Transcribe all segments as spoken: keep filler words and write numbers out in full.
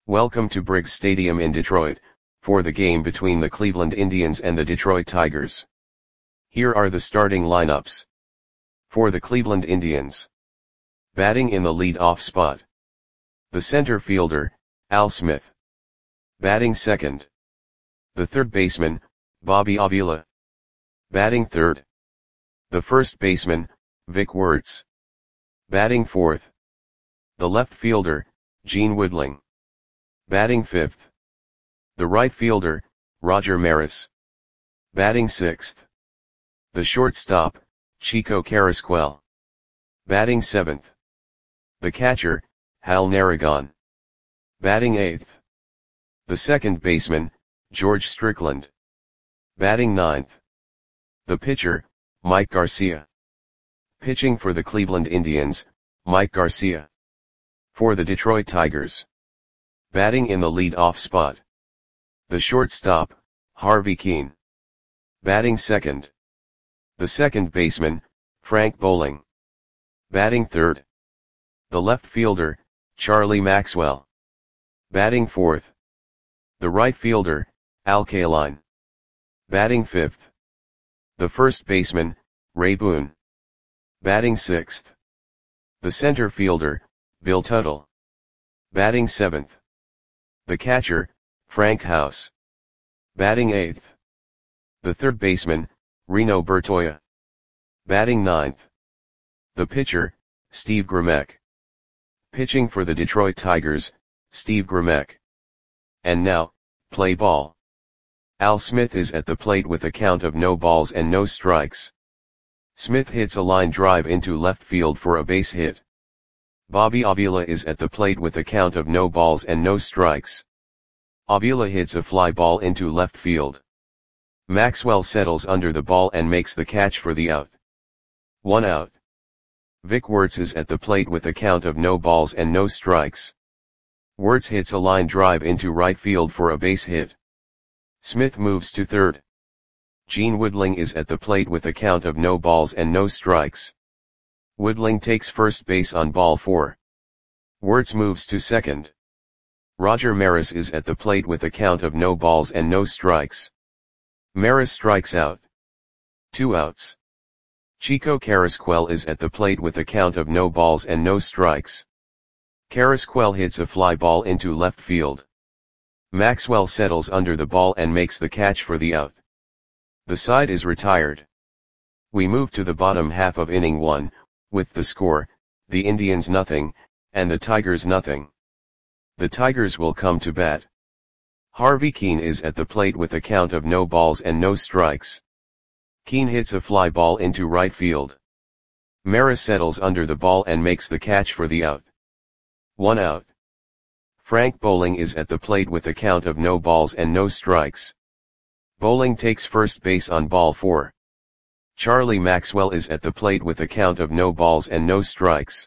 Welcome to Briggs Stadium in Detroit, for the game between the Cleveland Indians and the Detroit Tigers. Here are the starting lineups. For the Cleveland Indians. Batting in the lead-off spot. The center fielder, Al Smith. Batting second. The third baseman, Bobby Avila. Batting third. The first baseman, Vic Wertz. Batting fourth. The left fielder, Gene Woodling. Batting fifth. The right fielder, Roger Maris. Batting sixth. The shortstop, Chico Carrasquel. Batting seventh. The catcher, Hal Narragon. Batting eighth. The second baseman, George Strickland. Batting ninth. The pitcher, Mike Garcia. Pitching for the Cleveland Indians, Mike Garcia. For the Detroit Tigers. Batting in the lead-off spot. The shortstop, Harvey Kuenn. Batting second. The second baseman, Frank Bowling. Batting third. The left fielder, Charlie Maxwell. Batting fourth. The right fielder, Al Kaline. Batting fifth. The first baseman, Ray Boone. Batting sixth. The center fielder, Bill Tuttle. Batting seventh. The catcher, Frank House. Batting eighth. The third baseman, Reno Bertoia. Batting ninth. The pitcher, Steve Grimek. Pitching for the Detroit Tigers, Steve Grimek. And now, play ball. Al Smith is at the plate with a count of no balls and no strikes. Smith hits a line drive into left field for a base hit. Bobby Avila is at the plate with a count of no balls and no strikes. Avila hits a fly ball into left field. Maxwell settles under the ball and makes the catch for the out. One out. Vic Wertz is at the plate with a count of no balls and no strikes. Wertz hits a line drive into right field for a base hit. Smith moves to third. Gene Woodling is at the plate with a count of no balls and no strikes. Woodling takes first base on ball four. Wertz moves to second. Roger Maris is at the plate with a count of no balls and no strikes. Maris strikes out. Two outs. Chico Carrasquel is at the plate with a count of no balls and no strikes. Carrasquel hits a fly ball into left field. Maxwell settles under the ball and makes the catch for the out. The side is retired. We move to the bottom half of inning one, with the score, the Indians nothing, and the Tigers nothing. The Tigers will come to bat. Harvey Kuenn is at the plate with a count of no balls and no strikes. Kuenn hits a fly ball into right field. Maris settles under the ball and makes the catch for the out. One out. Frank Bowling is at the plate with a count of no balls and no strikes. Bowling takes first base on ball four. Charlie Maxwell is at the plate with a count of no balls and no strikes.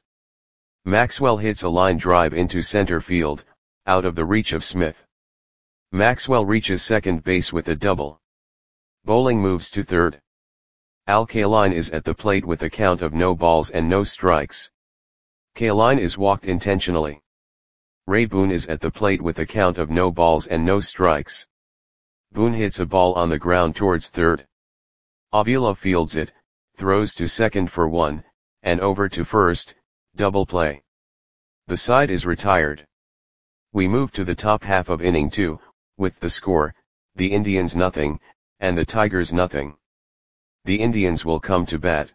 Maxwell hits a line drive into center field, out of the reach of Smith. Maxwell reaches second base with a double. Bowling moves to third. Al Kaline is at the plate with a count of no balls and no strikes. Kaline is walked intentionally. Ray Boone is at the plate with a count of no balls and no strikes. Boone hits a ball on the ground towards third. Avila fields it, throws to second for one, and over to first, double play. The side is retired. We move to the top half of inning two, with the score, the Indians nothing, and the Tigers nothing. The Indians will come to bat.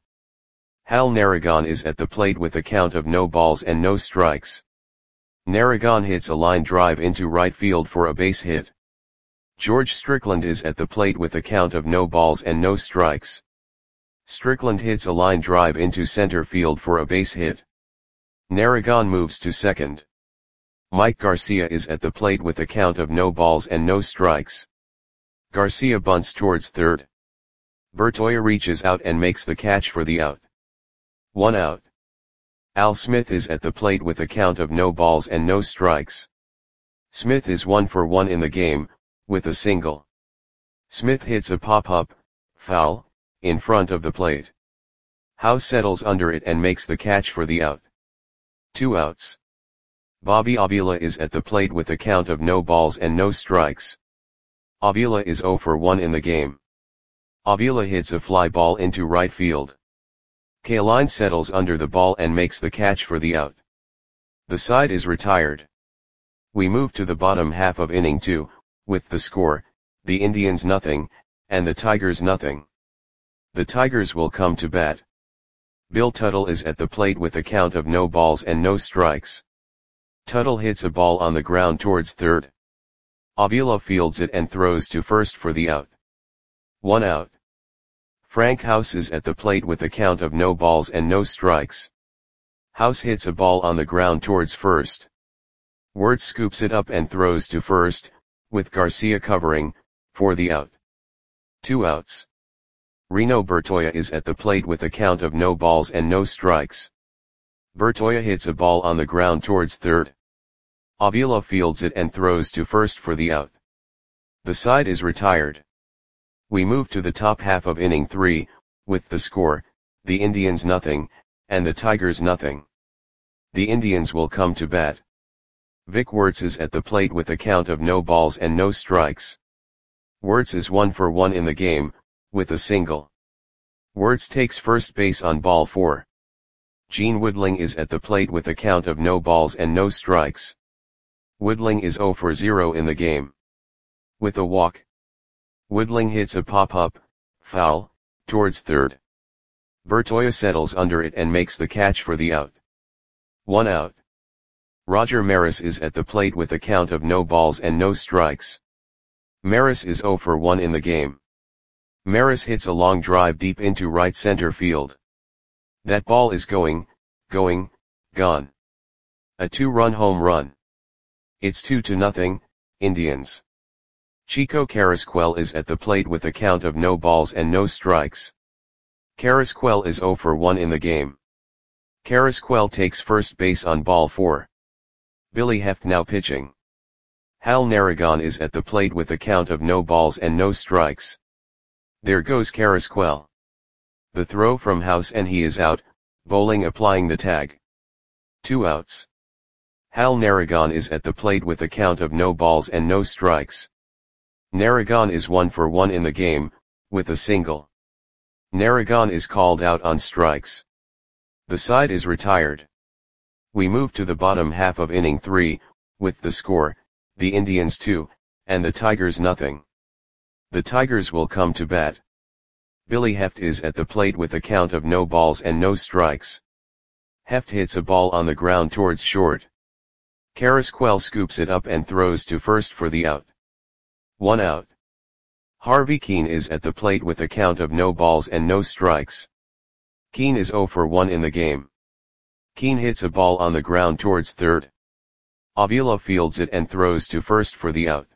Hal Narragon is at the plate with a count of no balls and no strikes. Narragon hits a line drive into right field for a base hit. George Strickland is at the plate with a count of no balls and no strikes. Strickland hits a line drive into center field for a base hit. Narragon moves to second. Mike Garcia is at the plate with a count of no balls and no strikes. Garcia bunts towards third. Bertoia reaches out and makes the catch for the out. One out. Al Smith is at the plate with a count of no balls and no strikes. Smith is one for one in the game, with a single. Smith hits a pop-up, foul, in front of the plate. House settles under it and makes the catch for the out. Two outs. Bobby Avila is at the plate with a count of no balls and no strikes. Avila is zero for one in the game. Avila hits a fly ball into right field. Kaline settles under the ball and makes the catch for the out. The side is retired. We move to the bottom half of inning two, with the score, the Indians nothing, and the Tigers nothing. The Tigers will come to bat. Bill Tuttle is at the plate with a count of no balls and no strikes. Tuttle hits a ball on the ground towards third. Avila fields it and throws to first for the out. One out. Frank House is at the plate with a count of no balls and no strikes. House hits a ball on the ground towards first. Wirtz scoops it up and throws to first, with Garcia covering, for the out. Two outs. Reno Bertoia is at the plate with a count of no balls and no strikes. Bertoia hits a ball on the ground towards third. Avila fields it and throws to first for the out. The side is retired. We move to the top half of inning three, with the score, the Indians nothing, and the Tigers nothing. The Indians will come to bat. Vic Wirtz is at the plate with a count of no balls and no strikes. Wirtz is one for one in the game, with a single. Wirtz takes first base on ball four. Gene Woodling is at the plate with a count of no balls and no strikes. Woodling is zero for zero in the game. With a walk. Woodling hits a pop-up, foul, towards third. Bertoia settles under it and makes the catch for the out. One out. Roger Maris is at the plate with a count of no balls and no strikes. Maris is zero for one in the game. Maris hits a long drive deep into right center field. That ball is going, going, gone. A two-run home run. It's two to nothing, Indians. Chico Carrasquel is at the plate with a count of no balls and no strikes. Carrasquel is zero for one in the game. Carrasquel takes first base on ball four. Billy Heft now pitching. Hal Narragon is at the plate with a count of no balls and no strikes. There goes Carrasquel. The throw from House and he is out, Bowling applying the tag. Two outs. Hal Narragon is at the plate with a count of no balls and no strikes. Narragon is one for one in the game, with a single. Narragon is called out on strikes. The side is retired. We move to the bottom half of inning three, with the score, the Indians two, and the Tigers nothing. The Tigers will come to bat. Billy Heft is at the plate with a count of no balls and no strikes. Heft hits a ball on the ground towards short. Carrasquel scoops it up and throws to first for the out. One out. Harvey Keene is at the plate with a count of no balls and no strikes. Keene is zero for one in the game. Keene hits a ball on the ground towards third. Avila fields it and throws to first for the out.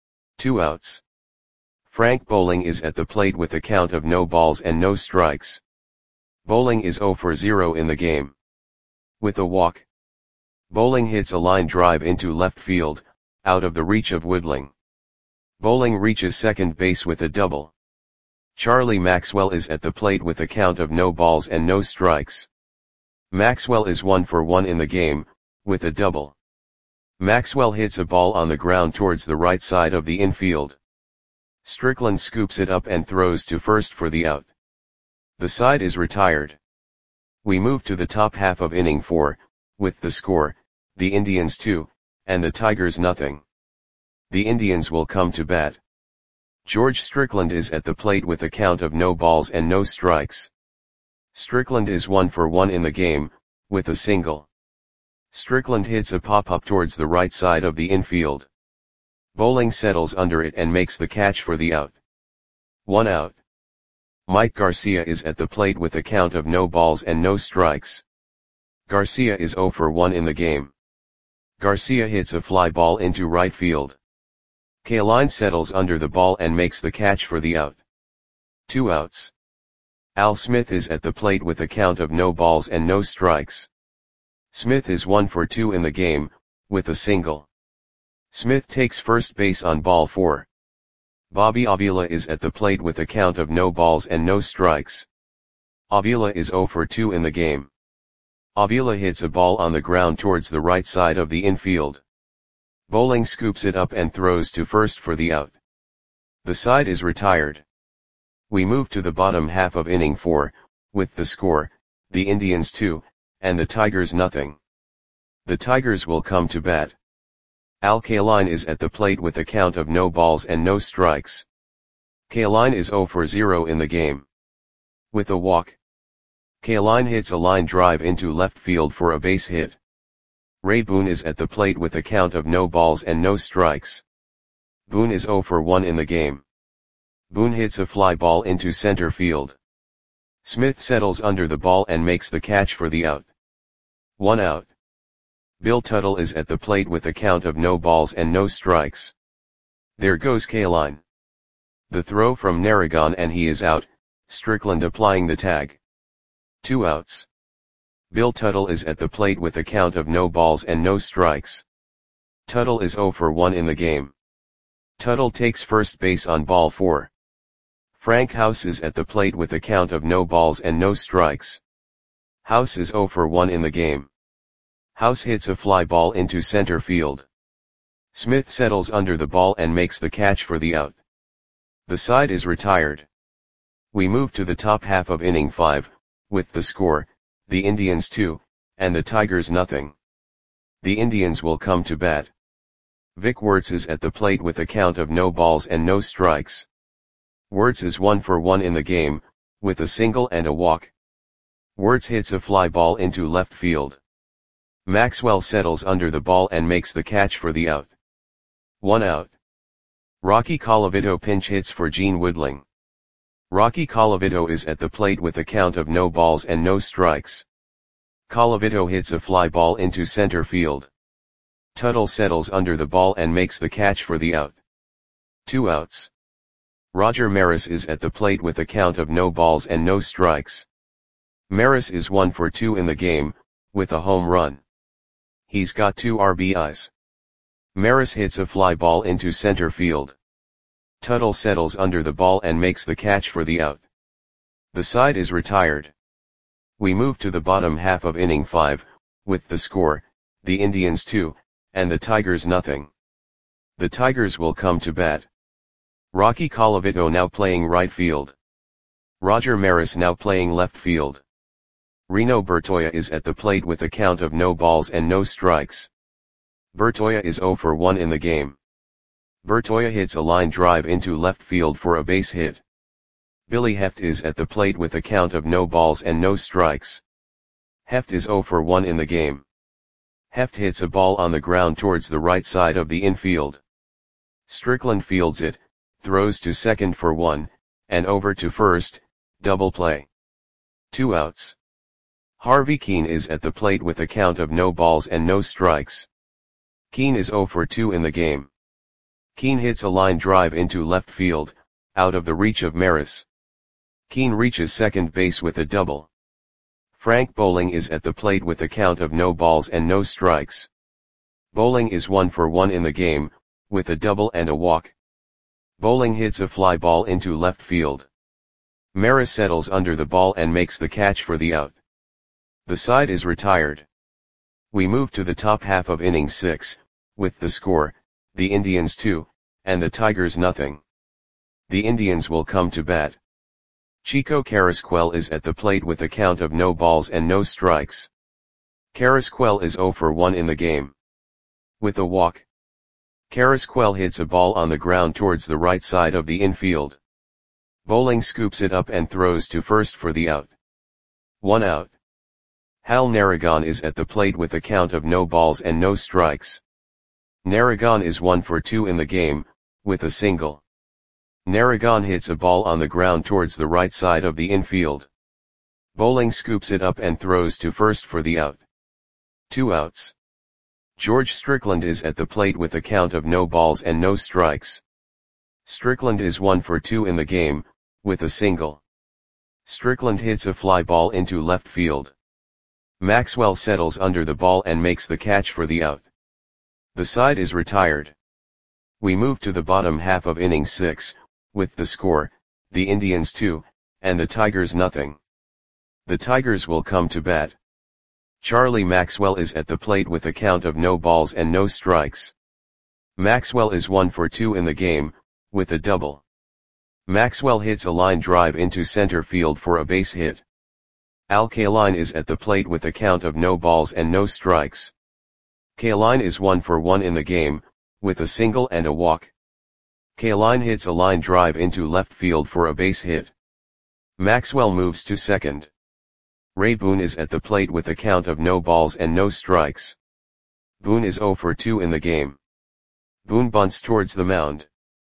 Two outs. Frank Bowling is at the plate with a count of no balls and no strikes. Bowling is zero for zero in the game. With a walk. Bowling hits a line drive into left field, out of the reach of Woodling. Bowling reaches second base with a double. Charlie Maxwell is at the plate with a count of no balls and no strikes. Maxwell is one for one in the game, with a double. Maxwell hits a ball on the ground towards the right side of the infield. Strickland scoops it up and throws to first for the out. The side is retired. We move to the top half of inning four, with the score, the Indians two, and the Tigers nothing. The Indians will come to bat. George Strickland is at the plate with a count of no balls and no strikes. Strickland is one for one in the game, with a single. Strickland hits a pop-up towards the right side of the infield. Bowling settles under it and makes the catch for the out. One out. Mike Garcia is at the plate with a count of no balls and no strikes. Garcia is zero for one in the game. Garcia hits a fly ball into right field. Kaline settles under the ball and makes the catch for the out. Two outs. Al Smith is at the plate with a count of no balls and no strikes. Smith is one for two in the game, with a single. Smith takes first base on ball four. Bobby Avila is at the plate with a count of no balls and no strikes. Avila is zero for two in the game. Avila hits a ball on the ground towards the right side of the infield. Bowling scoops it up and throws to first for the out. The side is retired. We move to the bottom half of inning four, with the score, the Indians two, and the Tigers nothing. The Tigers will come to bat. Al Kaline is at the plate with a count of no balls and no strikes. Kaline is zero for zero in the game. With a walk, Kaline hits a line drive into left field for a base hit. Ray Boone is at the plate with a count of no balls and no strikes. Boone is zero for one in the game. Boone hits a fly ball into center field. Smith settles under the ball and makes the catch for the out. One out. Bill Tuttle is at the plate with a count of no balls and no strikes. There goes Kaline. The throw from Narragon and he is out, Strickland applying the tag. Two outs. Bill Tuttle is at the plate with a count of no balls and no strikes. Tuttle is zero for one in the game. Tuttle takes first base on ball four. Frank House is at the plate with a count of no balls and no strikes. House is zero for one in the game. House hits a fly ball into center field. Smith settles under the ball and makes the catch for the out. The side is retired. We move to the top half of inning five, with the score, the Indians two, and the Tigers nothing. The Indians will come to bat. Vic Wertz is at the plate with a count of no balls and no strikes. Wertz is one for one in the game, with a single and a walk. Wertz hits a fly ball into left field. Maxwell settles under the ball and makes the catch for the out. One out. Rocky Colavito pinch hits for Gene Woodling. Rocky Colavito is at the plate with a count of no balls and no strikes. Colavito hits a fly ball into center field. Tuttle settles under the ball and makes the catch for the out. Two outs. Roger Maris is at the plate with a count of no balls and no strikes. Maris is one for two in the game, with a home run. He's got two R B Is. Maris hits a fly ball into center field. Tuttle settles under the ball and makes the catch for the out. The side is retired. We move to the bottom half of inning five, with the score, the Indians two, and the Tigers nothing. The Tigers will come to bat. Rocky Colavito now playing right field. Roger Maris now playing left field. Reno Bertoia is at the plate with a count of no balls and no strikes. Bertoia is zero for one in the game. Bertoia hits a line drive into left field for a base hit. Billy Heft is at the plate with a count of no balls and no strikes. Heft is zero for one in the game. Heft hits a ball on the ground towards the right side of the infield. Strickland fields it, throws to second for one, and over to first, double play. Two outs. Harvey Keene is at the plate with a count of no balls and no strikes. Keene is zero for two in the game. Keene hits a line drive into left field, out of the reach of Maris. Keene reaches second base with a double. Frank Bowling is at the plate with a count of no balls and no strikes. Bowling is one for one in the game, with a double and a walk. Bowling hits a fly ball into left field. Maris settles under the ball and makes the catch for the out. The side is retired. We move to the top half of inning six, with the score, the Indians two, and the Tigers nothing. The Indians will come to bat. Chico Carrasquel is at the plate with a count of no balls and no strikes. Carrasquel is zero for one in the game. With a walk, Carrasquel hits a ball on the ground towards the right side of the infield. Bowling scoops it up and throws to first for the out. One out. Hal Narragon is at the plate with a count of no balls and no strikes. Narragon is one for two in the game, with a single. Narragon hits a ball on the ground towards the right side of the infield. Bowling scoops it up and throws to first for the out. Two outs. George Strickland is at the plate with a count of no balls and no strikes. Strickland is one for two in the game, with a single. Strickland hits a fly ball into left field. Maxwell settles under the ball and makes the catch for the out. The side is retired. We move to the bottom half of inning six, with the score, the Indians two, and the Tigers nothing. The Tigers will come to bat. Charlie Maxwell is at the plate with a count of no balls and no strikes. Maxwell is one for two in the game, with a double. Maxwell hits a line drive into center field for a base hit. Al Kaline is at the plate with a count of no balls and no strikes. Kaline is one for one in the game, with a single and a walk. Kaline hits a line drive into left field for a base hit. Maxwell moves to second. Ray Boone is at the plate with a count of no balls and no strikes. Boone is zero for two in the game. Boone bunts towards the mound.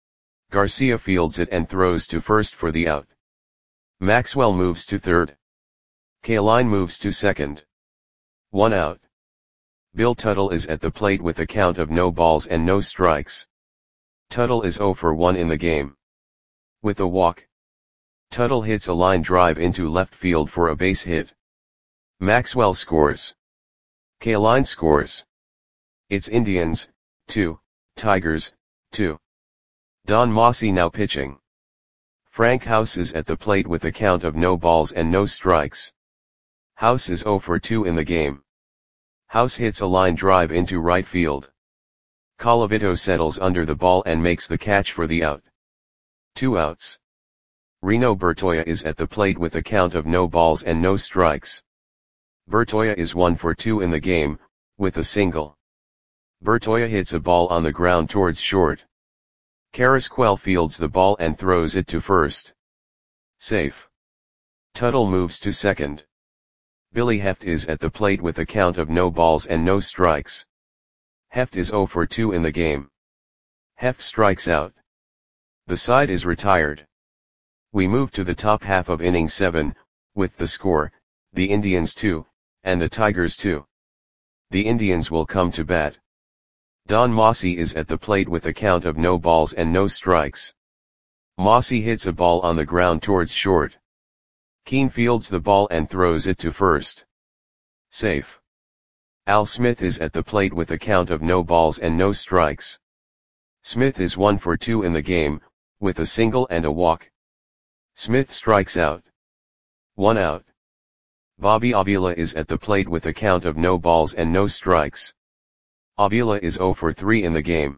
Garcia fields it and throws to first for the out. Maxwell moves to third. Kaline moves to second. One out. Bill Tuttle is at the plate with a count of no balls and no strikes. Tuttle is zero for one in the game. With a walk. Tuttle hits a line drive into left field for a base hit. Maxwell scores. Kaline scores. It's Indians, two, Tigers, two. Don Mossi now pitching. Frank House is at the plate with a count of no balls and no strikes. House is zero for two in the game. House hits a line drive into right field. Colavito settles under the ball and makes the catch for the out. Two outs. Reno Bertoia is at the plate with a count of no balls and no strikes. Bertoia is one for two in the game, with a single. Bertoia hits a ball on the ground towards short. Carrasquel fields the ball and throws it to first. Safe. Tuttle moves to second. Billy Heft is at the plate with a count of no balls and no strikes. Heft is zero for two in the game. Heft strikes out. The side is retired. We move to the top half of inning seven, with the score, the Indians two, and the Tigers two. The Indians will come to bat. Don Mossi is at the plate with a count of no balls and no strikes. Mossi hits a ball on the ground towards short. Keane fields the ball and throws it to first. Safe. Al Smith is at the plate with a count of no balls and no strikes. Smith is one for two in the game, with a single and a walk. Smith strikes out. One out. Bobby Avila is at the plate with a count of no balls and no strikes. Avila is zero for three in the game.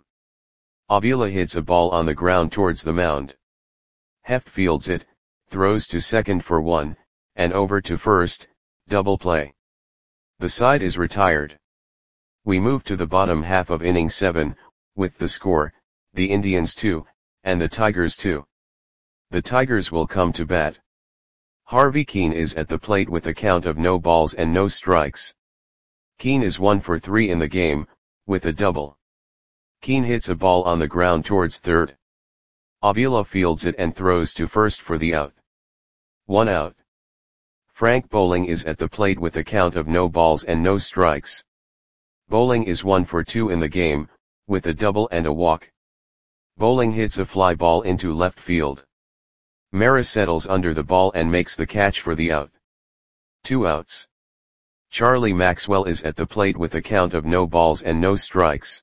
Avila hits a ball on the ground towards the mound. Heft fields it, throws to second for one, and over to first, double play. The side is retired. We move to the bottom half of inning seven, with the score, the Indians two, and the Tigers two. The Tigers will come to bat. Harvey Keane is at the plate with a count of no balls and no strikes. Keane is one for three in the game, with a double. Keane hits a ball on the ground towards third. Avila fields it and throws to first for the out. One out. Frank Bowling is at the plate with a count of no balls and no strikes. Bowling is one for two in the game, with a double and a walk. Bowling hits a fly ball into left field. Maris settles under the ball and makes the catch for the out. Two outs. Charlie Maxwell is at the plate with a count of no balls and no strikes.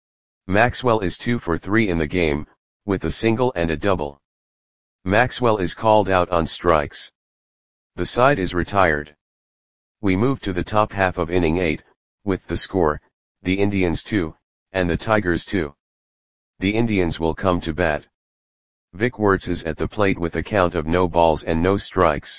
Maxwell is two for three in the game, with a single and a double. Maxwell is called out on strikes. The side is retired. We move to the top half of inning eight, with the score, the Indians two, and the Tigers two. The Indians will come to bat. Vic Wertz is at the plate with a count of no balls and no strikes.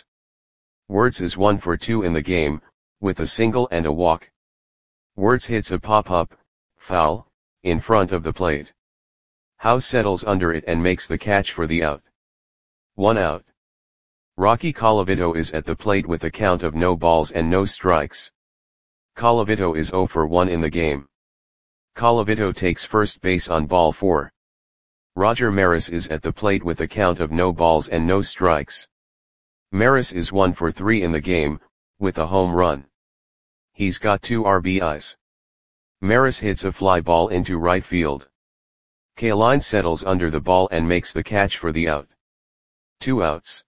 Wertz is one for two in the game, with a single and a walk. Wertz hits a pop-up, foul, in front of the plate. House settles under it and makes the catch for the out. One out. Rocky Colavito is at the plate with a count of no balls and no strikes. Colavito is zero for one in the game. Colavito takes first base on ball four. Roger Maris is at the plate with a count of no balls and no strikes. Maris is one for three in the game, with a home run. He's got two R B Is. Maris hits a fly ball into right field. Kaline settles under the ball and makes the catch for the out. Two outs.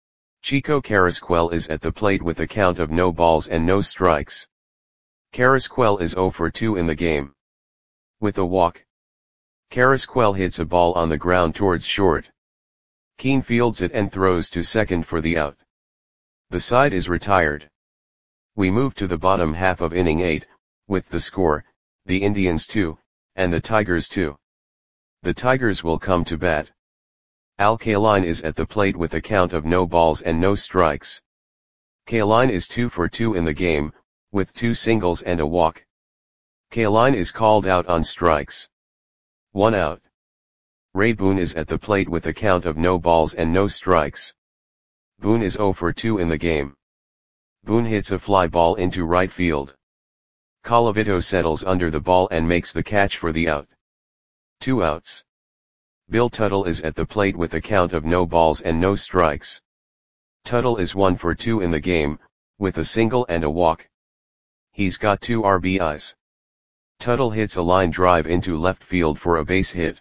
Chico Carrasquel is at the plate with a count of no balls and no strikes. Carrasquel is zero for two in the game. With a walk. Carrasquel hits a ball on the ground towards short. Keane fields it and throws to second for the out. The side is retired. We move to the bottom half of inning eight, with the score, the Indians two, and the Tigers two. The Tigers will come to bat. Al Kaline is at the plate with a count of no balls and no strikes. Kaline is two for two in the game, with two singles and a walk. Kaline is called out on strikes. One out. Ray Boone is at the plate with a count of no balls and no strikes. Boone is zero for two in the game. Boone hits a fly ball into right field. Colavito settles under the ball and makes the catch for the out. Two outs. Bill Tuttle is at the plate with a count of no balls and no strikes. Tuttle is one for two in the game, with a single and a walk. He's got two R B Is. Tuttle hits a line drive into left field for a base hit.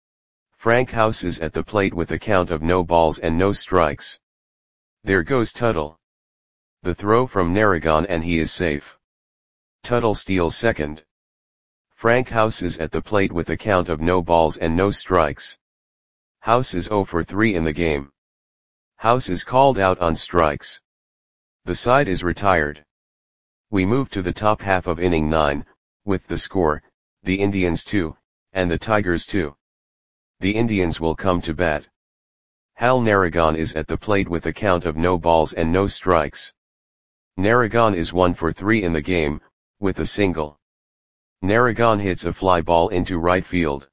Frank House is at the plate with a count of no balls and no strikes. There goes Tuttle. The throw from Narragon and he is safe. Tuttle steals second. Frank House is at the plate with a count of no balls and no strikes. House is zero for three in the game. House is called out on strikes. The side is retired. We move to the top half of inning nine, with the score, the Indians two, and the Tigers two. The Indians will come to bat. Hal Narragon is at the plate with a count of no balls and no strikes. Narragon is one for three in the game, with a single. Narragon hits a fly ball into right field.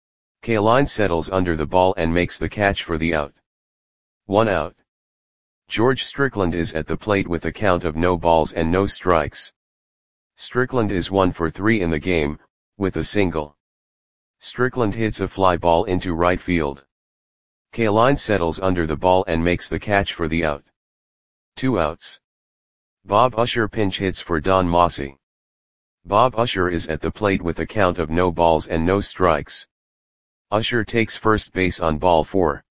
Kaline settles under the ball and makes the catch for the out. One out. George Strickland is at the plate with a count of no balls and no strikes. Strickland is one for three in the game, with a single. Strickland hits a fly ball into right field. Kaline settles under the ball and makes the catch for the out. Two outs. Bob Usher pinch hits for Don Mossy. Bob Usher is at the plate with a count of no balls and no strikes. Usher takes first base on ball four.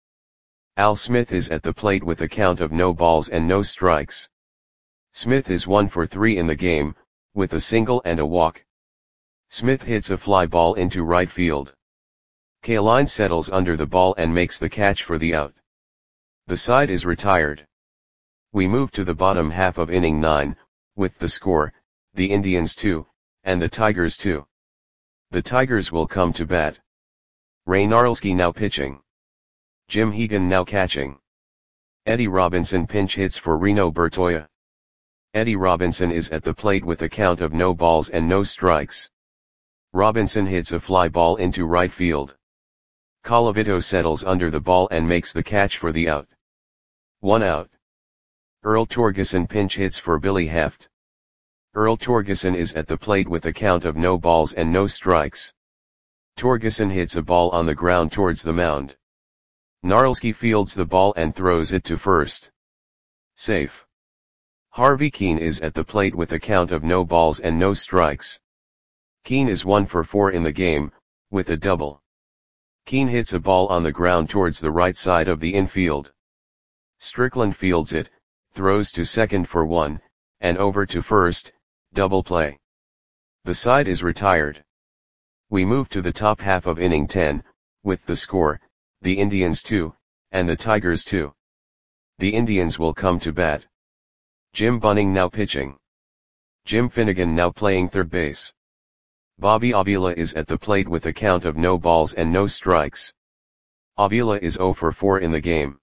Al Smith is at the plate with a count of no balls and no strikes. Smith is one for three in the game, with a single and a walk. Smith hits a fly ball into right field. Kaline settles under the ball and makes the catch for the out. The side is retired. We move to the bottom half of inning nine, with the score, the Indians two, and the Tigers two. The Tigers will come to bat. Ray Narlski now pitching. Jim Hegan now catching. Eddie Robinson pinch hits for Reno Bertoia. Eddie Robinson is at the plate with a count of no balls and no strikes. Robinson hits a fly ball into right field. Colavito settles under the ball and makes the catch for the out. One out. Earl Torgeson pinch hits for Billy Heft. Earl Torgeson is at the plate with a count of no balls and no strikes. Torgeson hits a ball on the ground towards the mound. Narlski fields the ball and throws it to first. Safe. Harvey Keene is at the plate with a count of no balls and no strikes. Keene is one for four in the game, with a double. Keene hits a ball on the ground towards the right side of the infield. Strickland fields it, throws to second for one, and over to first, double play. The side is retired. We move to the top half of inning ten, with the score, the Indians two, and the Tigers two. The Indians will come to bat. Jim Bunning now pitching. Jim Finnegan now playing third base. Bobby Avila is at the plate with a count of no balls and no strikes. Avila is zero for four in the game.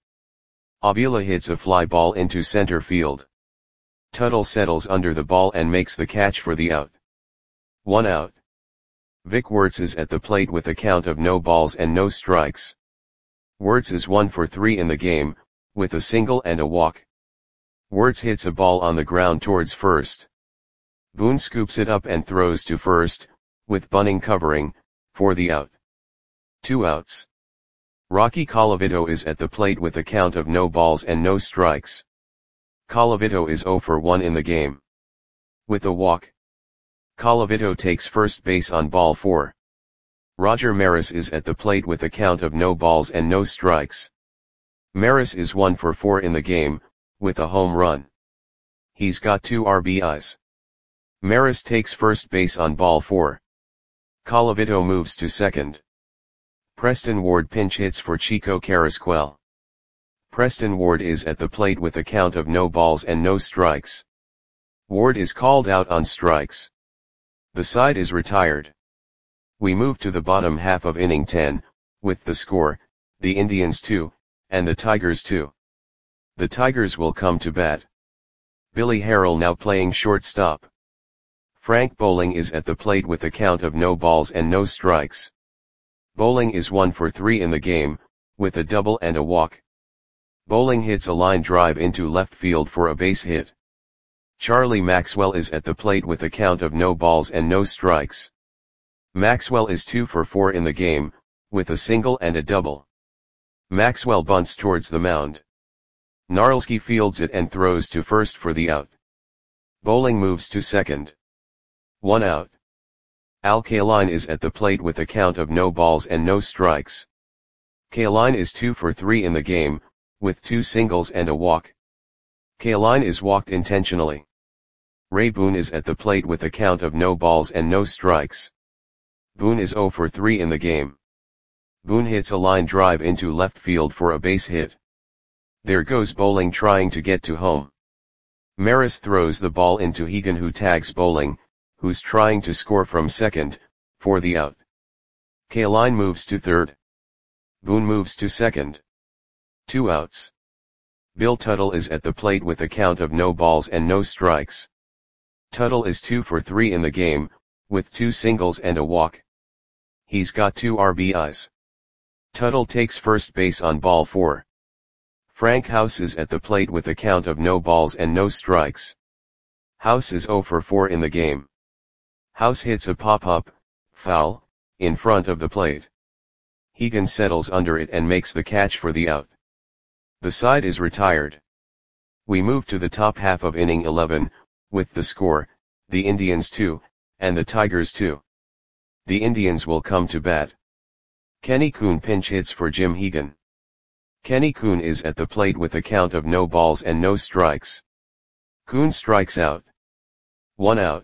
Avila hits a fly ball into center field. Tuttle settles under the ball and makes the catch for the out. One out. Vic Wertz is at the plate with a count of no balls and no strikes. Wertz is one for three in the game, with a single and a walk. Wertz hits a ball on the ground towards first. Boone scoops it up and throws to first, with Bunning covering, for the out. Two outs. Rocky Colavito is at the plate with a count of no balls and no strikes. Colavito is zero for one in the game. With a walk. Colavito takes first base on ball four. Roger Maris is at the plate with a count of no balls and no strikes. Maris is one for four in the game, with a home run. He's got two R B Is. Maris takes first base on ball four. Colavito moves to second. Preston Ward pinch hits for Chico Carrasquel. Preston Ward is at the plate with a count of no balls and no strikes. Ward is called out on strikes. The side is retired. We move to the bottom half of inning ten, with the score, the Indians two, and the Tigers two. The Tigers will come to bat. Billy Harrell now playing shortstop. Frank Bowling is at the plate with a count of no balls and no strikes. Bowling is one for three in the game, with a double and a walk. Bowling hits a line drive into left field for a base hit. Charlie Maxwell is at the plate with a count of no balls and no strikes. Maxwell is two for four in the game, with a single and a double. Maxwell bunts towards the mound. Narlski fields it and throws to first for the out. Bowling moves to second. One out. Al Kaline is at the plate with a count of no balls and no strikes. Kaline is two for three in the game, with two singles and a walk. Kaline is walked intentionally. Ray Boone is at the plate with a count of no balls and no strikes. Boone is zero for three in the game. Boone hits a line drive into left field for a base hit. There goes Bowling trying to get to home. Maris throws the ball into Hegan, who tags Bowling, who's trying to score from second, for the out. Kaline moves to third. Boone moves to second. Two outs. Bill Tuttle is at the plate with a count of no balls and no strikes. Tuttle is two for three in the game, with two singles and a walk. He's got two R B Is. Tuttle takes first base on ball four. Frank House is at the plate with a count of no balls and no strikes. House is zero for four in the game. House hits a pop-up, foul, in front of the plate. Hegan settles under it and makes the catch for the out. The side is retired. We move to the top half of inning eleven, with the score, the Indians two, and the Tigers two. The Indians will come to bat. Kenny Kuhn pinch hits for Jim Hegan. Kenny Kuhn is at the plate with a count of no balls and no strikes. Kuhn strikes out. One out.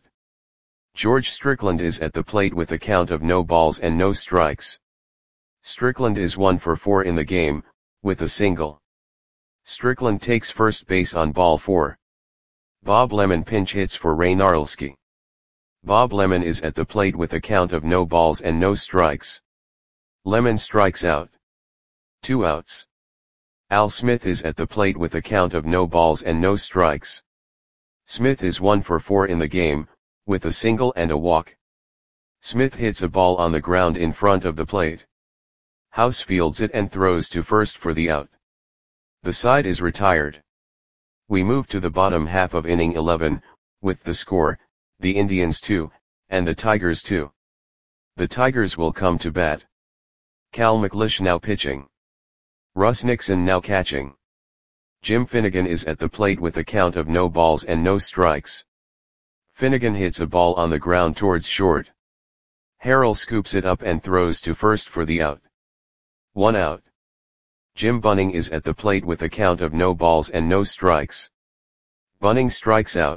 George Strickland is at the plate with a count of no balls and no strikes. Strickland is one for four in the game, with a single. Strickland takes first base on ball four. Bob Lemon pinch hits for Ray Narlski. Bob Lemon is at the plate with a count of no balls and no strikes. Lemon strikes out. Two outs. Al Smith is at the plate with a count of no balls and no strikes. Smith is one for four in the game, with a single and a walk. Smith hits a ball on the ground in front of the plate. House fields it and throws to first for the out. The side is retired. We move to the bottom half of inning eleven, with the score, the Indians two, and the Tigers two. The Tigers will come to bat. Cal McLeish now pitching. Russ Nixon now catching. Jim Finnegan is at the plate with a count of no balls and no strikes. Finnegan hits a ball on the ground towards short. Harrell scoops it up and throws to first for the out. One out. Jim Bunning is at the plate with a count of no balls and no strikes. Bunning strikes out.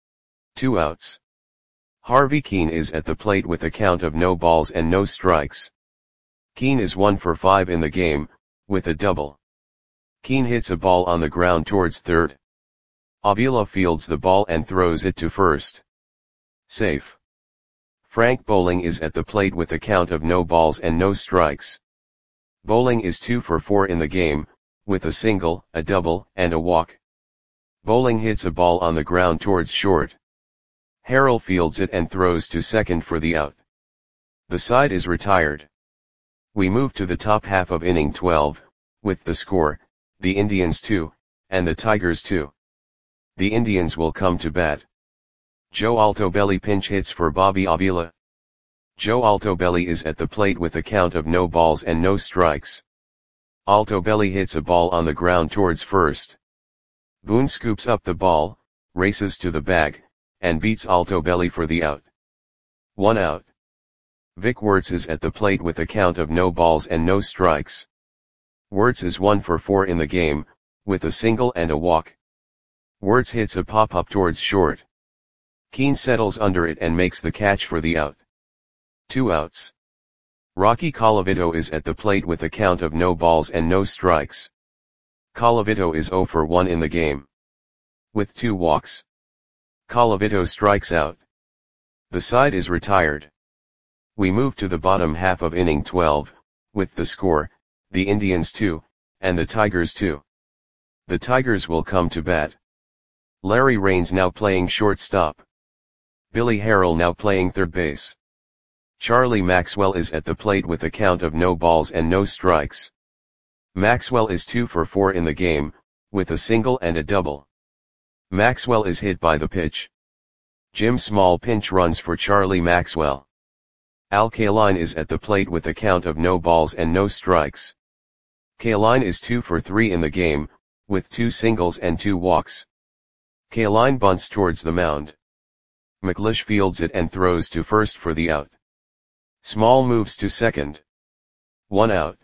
Two outs. Harvey Keene is at the plate with a count of no balls and no strikes. Keene is one for five in the game, with a double. Keene hits a ball on the ground towards third. Avila fields the ball and throws it to first. Safe. Frank Bowling is at the plate with a count of no balls and no strikes. Bowling is two for four in the game, with a single, a double, and a walk. Bowling hits a ball on the ground towards short. Harrell fields it and throws to second for the out. The side is retired. We move to the top half of inning twelve, with the score, the Indians two, and the Tigers two. The Indians will come to bat. Joe Altobelli pinch hits for Bobby Avila. Joe Altobelli is at the plate with a count of no balls and no strikes. Altobelli hits a ball on the ground towards first. Boone scoops up the ball, races to the bag, and beats Altobelli for the out. One out. Vic Wertz is at the plate with a count of no balls and no strikes. Wertz is one for four in the game, with a single and a walk. Wertz hits a pop-up towards short. Keene settles under it and makes the catch for the out. Two outs. Rocky Colavito is at the plate with a count of no balls and no strikes. Colavito is zero for one in the game, with two walks. Colavito strikes out. The side is retired. We move to the bottom half of inning twelve, with the score, the Indians two, and the Tigers two. The Tigers will come to bat. Larry Raines now playing shortstop. Billy Harrell now playing third base. Charlie Maxwell is at the plate with a count of no balls and no strikes. Maxwell is two for four in the game, with a single and a double. Maxwell is hit by the pitch. Jim Small pinch runs for Charlie Maxwell. Al Kaline is at the plate with a count of no balls and no strikes. Kaline is two for three in the game, with two singles and two walks. Kaline bunts towards the mound. McLeish fields it and throws to first for the out. Small moves to second. One out.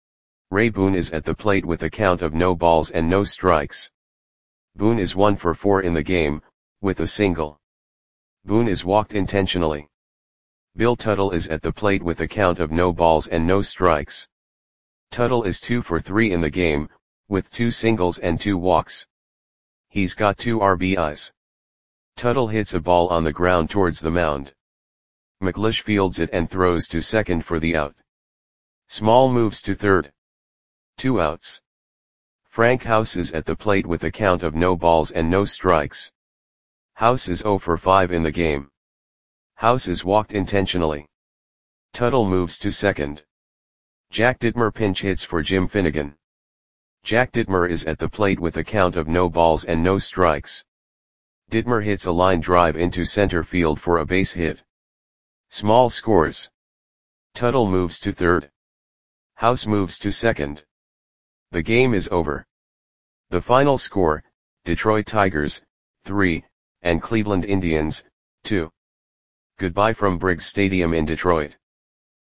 Ray Boone is at the plate with a count of no balls and no strikes. Boone is one for four in the game, with a single. Boone is walked intentionally. Bill Tuttle is at the plate with a count of no balls and no strikes. Tuttle is two for three in the game, with two singles and two walks. He's got two R B Is. Tuttle hits a ball on the ground towards the mound. McLeish fields it and throws to second for the out. Small moves to third. Two outs. Frank House is at the plate with a count of no balls and no strikes. House is zero for five in the game. House is walked intentionally. Tuttle moves to second. Jack Dittmer pinch hits for Jim Finnegan. Jack Dittmer is at the plate with a count of no balls and no strikes. Dittmer hits a line drive into center field for a base hit. Small scores. Tuttle moves to third. House moves to second. The game is over. The final score, Detroit Tigers, three, and Cleveland Indians, two. Goodbye from Briggs Stadium in Detroit.